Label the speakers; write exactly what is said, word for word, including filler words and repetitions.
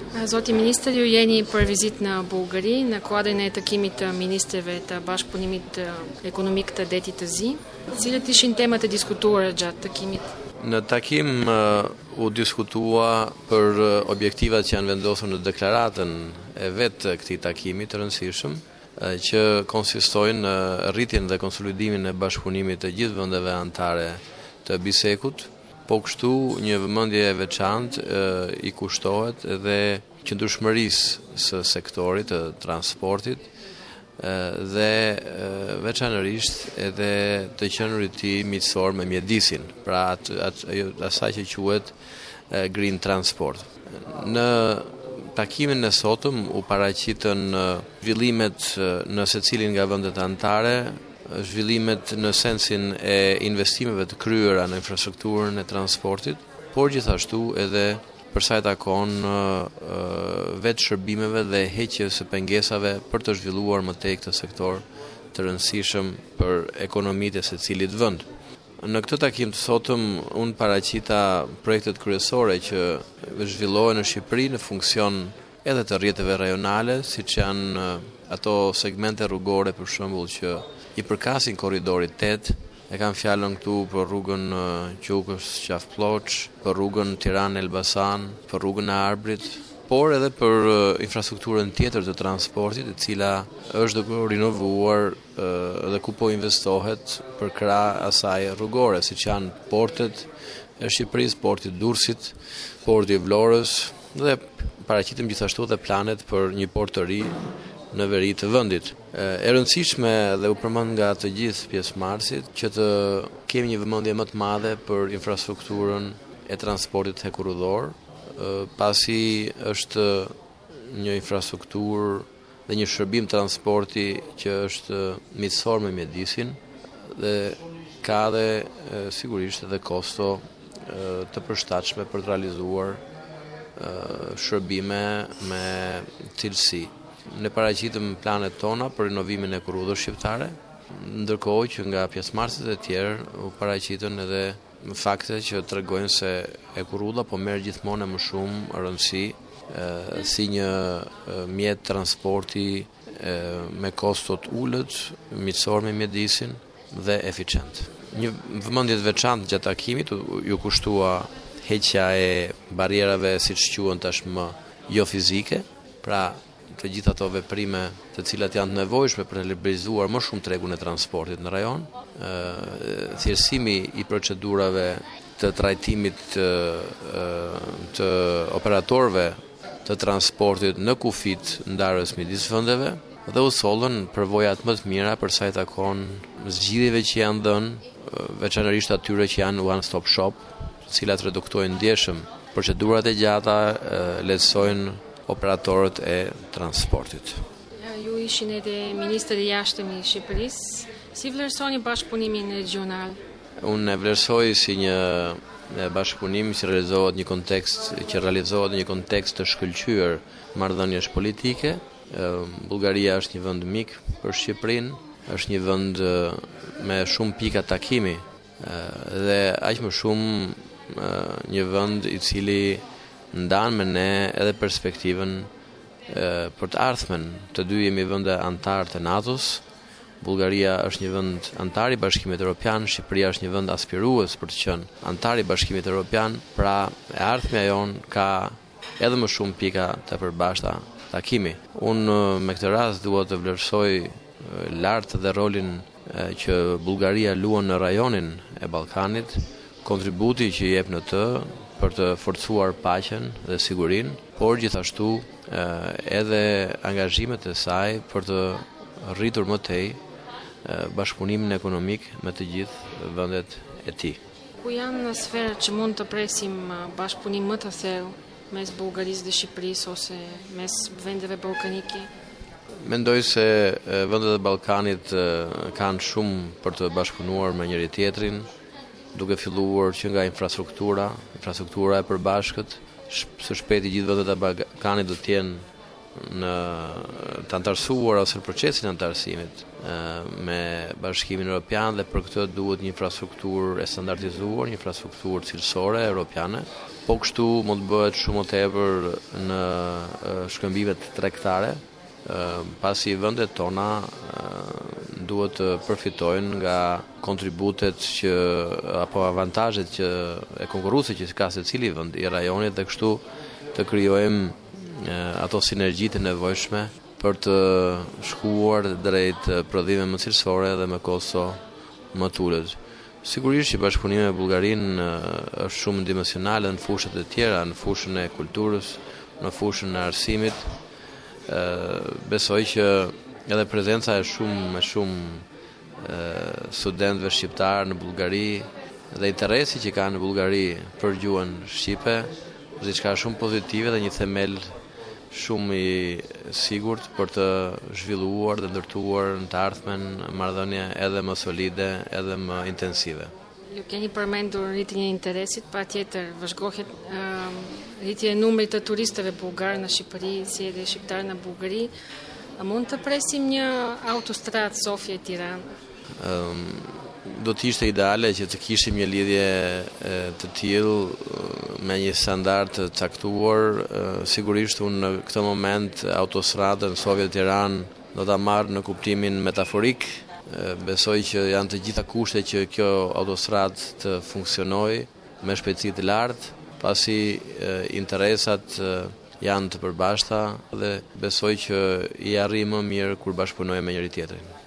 Speaker 1: Zoti ministër, ju jeni për vizitë në Bullgari, në kuadrin e takimit të ministreve të bashkëpunimit ekonomik të Detit të Zi. Cilat ishin temat e diskutuara gjatë takimit?
Speaker 2: Në takim uh, u diskutua për uh, objektivat që janë vendosur në deklaratën e vetë të këtij takimi të rëndësishëm, uh, që konsistojnë në uh, rritjen dhe konsolidimin e bashkëpunimit të gjithë vendeve anëtare të BISEK-ut. Po kështu një vëmendje e veçantë e, i kushtohet edhe qëndrueshmërisë së sektorit të transportit e, dhe e, veçanërisht edhe të qenurit të miqësor me mjedisin, pra atë at, asaj që quhet e, green transport. Në takimin e sotëm u paraqitën zhvillimet në secilin nga vendet anëtare, zhvillimet në sensin e investimeve të kryera në infrastrukturën e transportit, por gjithashtu edhe për sa i takon vetë shërbimeve dhe heqjes së pengesave për të zhvilluar më tej këtë sektor të rëndësishëm për ekonomitë e secilit vend. Në këtë takim të sotëm unë paraqita projektet kryesore që zhvillohen në Shqipëri në funksion edhe të rrjeteve rajonale, siç janë ato segmente rrugore për shembull që i përkasin korridorit tetë, e kam fjalën këtu për rrugën Qukës-Qafploç, për rrugën Tiranë-Elbasan, për rrugën e Arbrit, por edhe për infrastrukturën tjetër të transportit, e cila është duke u rinovuar dhe ku po investohet për krah asaj rrugore, siç janë portet e Shqipërisë, porti i Durrësit, porti i Vlorës, dhe paraqitim gjithashtu dhe planet për një port të ri në veri të vendit. E rëndësishme dhe u përmend nga të gjithë pjesëmarrësit që të kemi një vëmendje më të madhe për infrastrukturën e transportit hekurudhor, pasi është një infrastrukturë dhe një shërbim transporti që është miqësor me mjedisin dhe ka dhe sigurisht edhe kosto të përshtatshme për të realizuar shërbime me cilësi. Ne paraqitëm planet tona për rinovimin e korridorëve shqiptare, ndërkohë që nga pjesëmarrësit e tjerë u paraqitën edhe fakte që tregojnë se e korrudha po merr gjithmonë më shumë rëndësi e, si një e, mjet transporti e, me kosto të ulët, miqësor me mjedisin dhe eficient. Një vëmendje të veçantë gjatë takimit ju kushtua heqja e barrierave siç quhen tashmë jo fizike, pra të gjitha ato veprime të cilat janë të nevojshme për të liberalizuar më shumë tregun e transportit në rajon, thjeshtësimi i procedurave të trajtimit të, të operatorëve të transportit në kufit ndarës midis vendeve dhe u sollën përvojat më të mira për sa i takon zgjidhjeve që janë dhënë, veçanërisht atyre që janë one stop shop, të cilat reduktojnë ndjeshëm procedurat e gjata, lehtësojnë operatorët e transportit.
Speaker 1: Ja, ju ishin edhe ministri i jashtëm i Shqipërisë. Si vlerësoni bashkëpunimin regional?
Speaker 2: Unë e vlerësoj si një bashkëpunim që realizohet një kontekst që realizohet në një kontekst të shkëlqyer marrëdhënies politike. Bullgaria është një vend mik për Shqipërinë, është një vend me shumë pika takimi dhe aq më shumë një vend i cili ndan me ne edhe perspektivën e, për të ardhmen. Të dy jemi vende antar të NATO-s. Bullgaria është një vend antar i Bashkimit Evropian, Shqipëria është një vend aspirues për të qenë antar i Bashkimit Evropian, pra e ardhmja jon ka edhe më shumë pika të përbashkëta takimi. Unë me këtë rast dua të vlerësoj lart dhe rolin e, që Bullgaria luan në rajonin e Ballkanit, kontributi që jep në të për të forcuar paqen dhe sigurinë, por gjithashtu edhe angazhimet e saj për të rritur më tej bashkëpunimin ekonomik me të gjithë vendet e tij.
Speaker 1: Ku janë sferat që mund të presim bashkëpunim më të thellë mes Bullgarisë dhe Shqipërisë ose mes vendeve ballkanike?
Speaker 2: Mendoj se vendet e Ballkanit kanë shumë për të bashkëpunuar me njëri tjetrin, duke filluar që nga infrastruktura, infrastruktura e përbashkët, së shpejti gjithë vendet e Ballkanit do të jenë në të antarësuar ose në procesin e antarësimit me Bashkimin Evropian dhe për këtë duhet një infrastrukturë e standardizuar, një infrastrukturë cilësore europiane. Po kështu mund të bëhet shumë më tepër në shkëmbimet tregtare, pasi vendet tona duhet të përfitojnë nga kontributet që apo avantazhet që e konkurruesit që ka secili vend i rajonit dhe kështu të krijojmë ato sinergjitë nevojshme për të shkuar drejt prodhimeve më cilësore dhe me kosto më të ulët. Sigurisht që bashkëpunimi me Bullgarinë është shumë dimensionale në fushat e tjera, në fushën e kulturës, në fushën e arsimit. Besoj që edhe prezenca e shumë me shumë studentëve shqiptar në Bullgari dhe interesi që ka në Bullgari për gjuhën shqipe, është diçka shumë pozitive dhe një themel shumë i sigurt për të zhvilluar dhe ndërtuar në të ardhmen marrëdhënie edhe më solide, edhe më intensive.
Speaker 1: Ju keni përmendur rritjen e interesit, patjetër vëzhgohet uh, rritja e numrit të turistëve bullgar në Shqipëri, si edhe shqiptar në Bullgari. A mund të presim një autostradë Sofia-Tiranë?
Speaker 2: Um, do të ishte ideale që të kishim një lidhje e, të tillë me një standard të caktuar. E, sigurisht unë në këtë moment autostradën Sofia-Tiranë do ta marr në kuptimin metaforik. E, besoj që janë të gjitha kushtet që kjo autostradë të funksionojë me shpejtësi të lartë, pasi e, interesat e, janë të përbashkëta dhe besoj që i arrijmë më mirë kur bashkëpunojmë me njëri tjetrin.